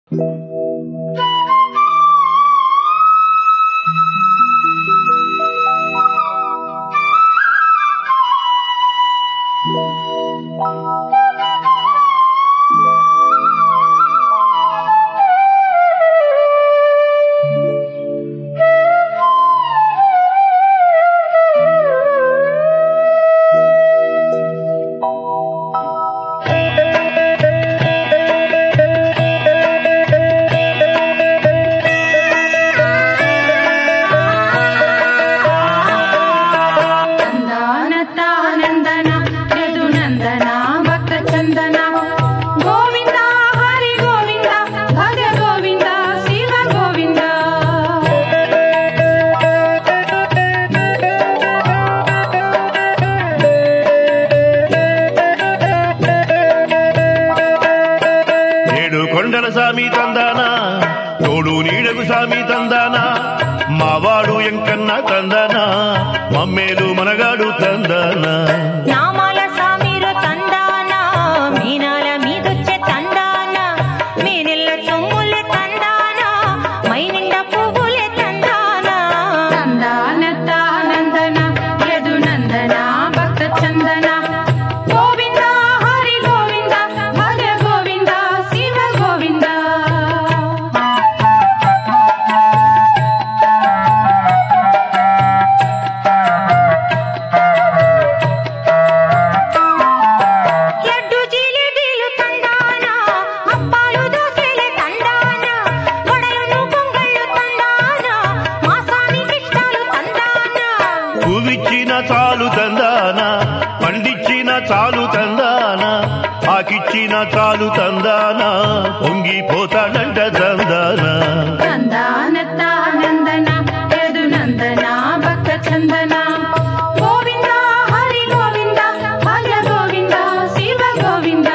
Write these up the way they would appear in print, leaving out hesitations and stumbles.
కొండల సామి తందానా తోడు నీడకు సామి తందానా మావాడు ఎంకన్న తందానా మమ్మేలు మనగాడు తందానా నామాల సామిరో తందానా మీనాల మీదొచ్చే తందానా మీనెల్ల సొమ్ములే తందానా మైనిండ పువ్వులే తందానా తందాన తానందన యదు నందన భక్త చందన గోవింద హరి గోవింద భజ గోవింద శివ గోవింద లడ్డు జిలేబీలు తందానా అప్పాలు దోసెలే తందానా వడలు పొంగళ్ళు తందానా మాసానికి ఇష్టాలు తందానా పువ్విచ్చిన చాలు తందానా పండిచ్చిన చాలు తందానా ఆకిచ్చిన చాలు తందానా పొంగిపోతాడంట తందానా తందాన తానందన యదు నందన భక్త చందన గోవింద హరి గోవింద భజ గోవింద శివ గోవింద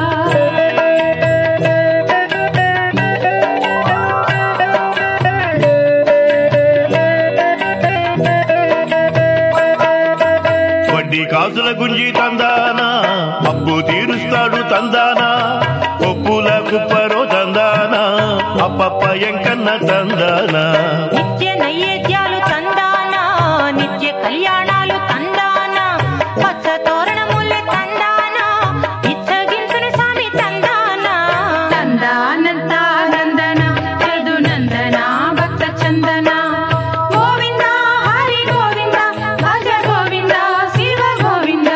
వడ్డీ కాసుల గుంజి తందానా అప్పు తీరుస్తాడు తందానా ఒప్పుల కుప్పరో తందానా అప్పప్ప ఎంకన్న తందానా నిత్య నైవేద్యాలు తందానా నిత్య కళ్యాణాలు తందానా పచ్చ తోరణములే తందానా ఇచ్చగించుని స్వామి తందానా తందాన తానందన యదు నందన భక్త చందన గోవింద హరి గోవింద భజ గోవింద శివ గోవింద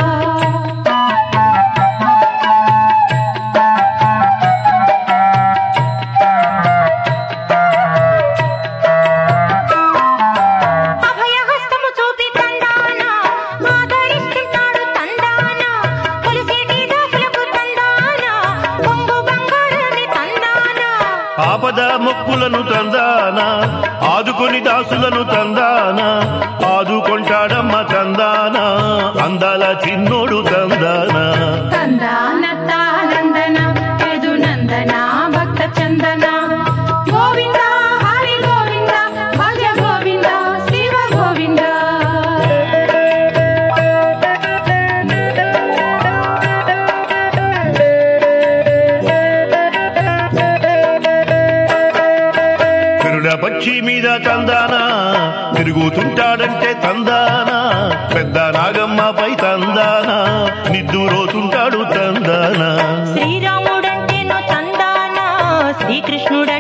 అభయహస్తము చూపి తందానా ఆదరిస్తుంటాడు తందానా కొలిసేటి దాసులకు తందానా కొంగు బంగారాన్ని తందానా ఆపద మొక్కులను తందానా ఆదుకొని దాసులను తందానా ఆదుకొంటాడమ్మ తందానా అందాల చిన్నోడు తందానా తందాన తానందన యదు నందన భక్త చందన గోవింద హరి గోవింద భజ గోవింద శివ గోవింద గరుడ పక్షి మీద తందానా తిరుగుతుంటాడంటే తందానా పెద్ద నాగమ్మపై తందానా నిద్దురోతుంటాడు తందానా శ్రీరాముడంటేను తందానా శ్రీకృష్ణుడ